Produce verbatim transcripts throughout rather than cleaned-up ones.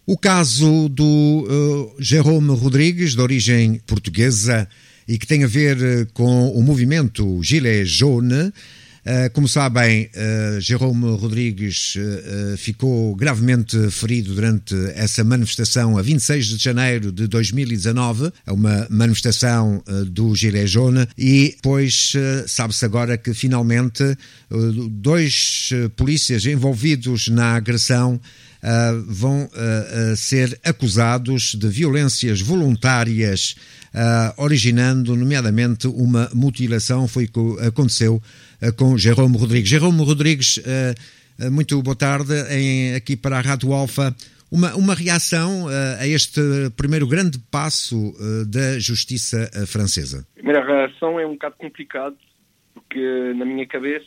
O caso do uh, Jérôme Rodrigues, de origem portuguesa, e que tem a ver uh, com o movimento Gilets Jaunes. Uh, como sabem, uh, Jérôme Rodrigues uh, uh, ficou gravemente ferido durante essa manifestação a vinte e seis de janeiro de dois mil e dezanove, uma manifestação uh, do Gilets Jaunes, e depois uh, sabe-se agora que finalmente uh, dois uh, polícias envolvidos na agressão Uh, vão uh, uh, ser acusados de violências voluntárias, uh, originando, nomeadamente, uma mutilação. Foi o que aconteceu uh, com Jérôme Rodrigues. Jérôme Rodrigues, uh, uh, muito boa tarde, em, aqui para a Rádio Alfa. Uma, uma reação uh, a este primeiro grande passo uh, da justiça uh, francesa? A primeira reação é um bocado complicado, porque na minha cabeça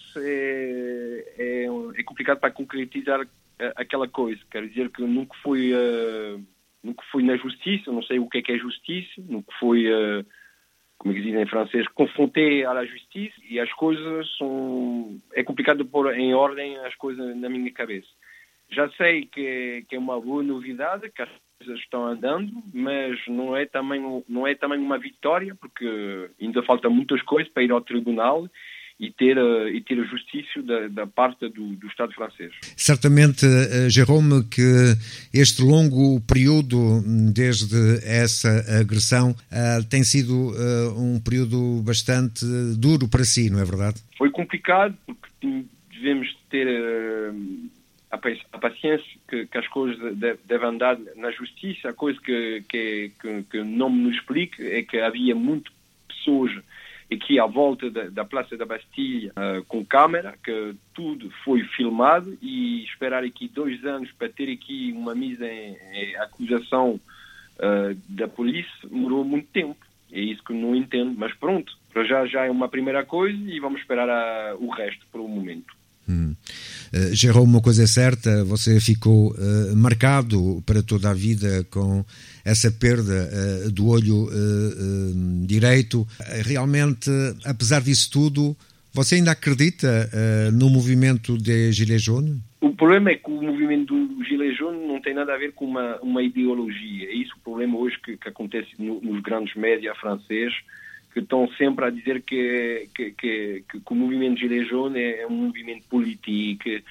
é, é, é complicado para concretizar aquela coisa. Quero dizer que nunca fui, uh, nunca fui na justiça, não sei o que é que é justiça, nunca fui, uh, como é que dizem em francês, confronté à justiça, e as coisas são... É complicado de pôr em ordem as coisas na minha cabeça. Já sei que é, que é uma boa novidade, que as coisas estão andando, mas não é também, não é também uma vitória, porque ainda falta muitas coisas para ir ao tribunal e ter, e ter a justiça da, da parte do, do Estado francês. Certamente, Jérôme, que este longo período desde essa agressão uh, tem sido uh, um período bastante duro para si, não é verdade? Foi complicado, porque devemos ter uh, a, a paciência que, que as coisas de, devem andar na justiça. A coisa que, que, que, que não me explica é que havia muitas pessoas aqui à volta da, da Praça da Bastilha uh, com câmera, que tudo foi filmado, e esperar aqui dois anos para ter aqui uma mise em, em acusação uh, da polícia demorou muito tempo. É isso que não entendo, mas pronto, para já já é uma primeira coisa e vamos esperar a, o resto por um momento. Hum. Uh, Jérôme, uma coisa é certa, você ficou uh, marcado para toda a vida com essa perda uh, do olho uh, uh, direito. Uh, realmente, apesar disso tudo, você ainda acredita uh, no movimento de Gilets Jaunes? O problema é que o movimento do Gilets Jaunes não tem nada a ver com uma, uma ideologia. É isso o problema hoje que, que acontece no, nos grandes médias franceses, que estão sempre a dizer que, que, que, que o movimento Gilets Jaunes é um movimento político e,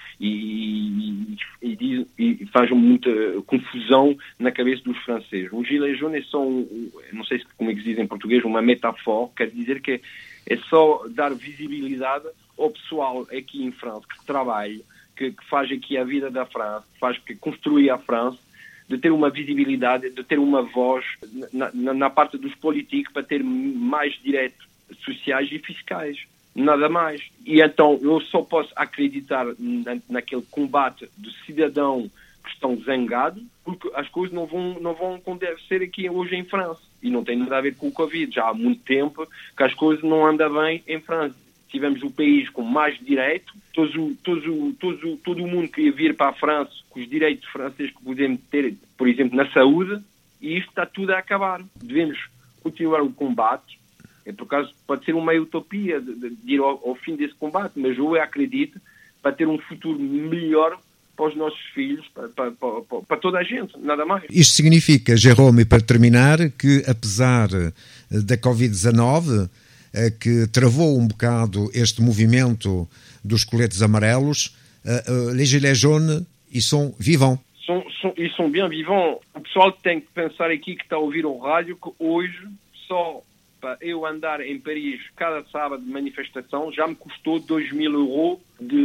e, e, diz, e faz muita confusão na cabeça dos franceses. O Gilets Jaunes é só, um, não sei como é que se diz em português, uma metáfora, quer dizer que é só dar visibilidade ao pessoal aqui em França, que trabalha, que, que faz aqui a vida da França, que faz que construir a França, de ter uma visibilidade, de ter uma voz na, na, na parte dos políticos, para ter mais direitos sociais e fiscais. Nada mais. E então eu só posso acreditar na, naquele combate do cidadão que estão zangados, porque as coisas não vão, não vão acontecer aqui hoje em França. E não tem nada a ver com o Covid. Já há muito tempo que as coisas não andam bem em França. Tivemos o país com mais direito, todos, todos, todos, todo o mundo queria vir para a França com os direitos franceses que podemos ter, por exemplo, na saúde, e isto está tudo a acabar. Devemos continuar o combate. É por acaso, pode ser uma utopia de, de, de ir ao, ao fim desse combate, mas eu acredito para ter um futuro melhor para os nossos filhos, para, para, para, para toda a gente, nada mais. Isto significa, Jérôme, para terminar, que apesar da covid dezanove, que travou um bocado este movimento dos coletes amarelos, uh, uh, les Gilets Jaunes, ils sont vivants. São, são, ils sont bien vivants. O pessoal tem que pensar aqui, que está a ouvir o rádio, que hoje, só para eu andar em Paris cada sábado de manifestação, já me custou dois mil euros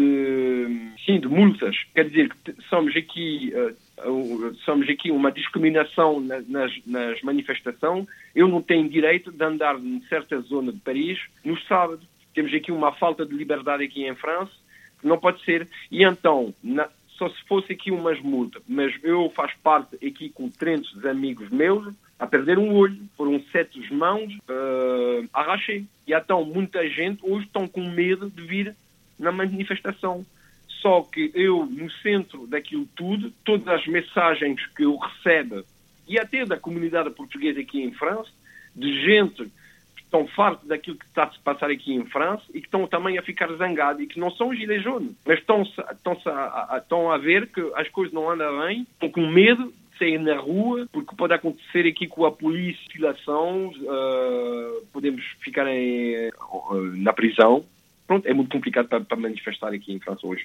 de, sim, de multas. Quer dizer que somos aqui... Uh, somos aqui uma discriminação nas, nas manifestações. Eu não tenho direito de andar em certa zona de Paris no sábado. Temos aqui uma falta de liberdade aqui em França, que não pode ser. E então, na, só se fosse aqui umas multas, mas eu faço parte aqui com trinta amigos meus a perder um olho, foram sete mãos uh, arrachei. E então muita gente hoje estão com medo de vir na manifestação. Só que eu, no centro daquilo tudo, todas as mensagens que eu recebo, e até da comunidade portuguesa aqui em França, de gente que estão fartos daquilo que está a se passar aqui em França e que estão também a ficar zangados, e que não são Gilets Jaunes, mas estão, estão, a, estão a ver que as coisas não andam bem, estão com medo de sair na rua, porque pode acontecer aqui com a polícia, uh, podemos ficar em, uh, na prisão. Pronto, é muito complicado para, para manifestar aqui em França hoje.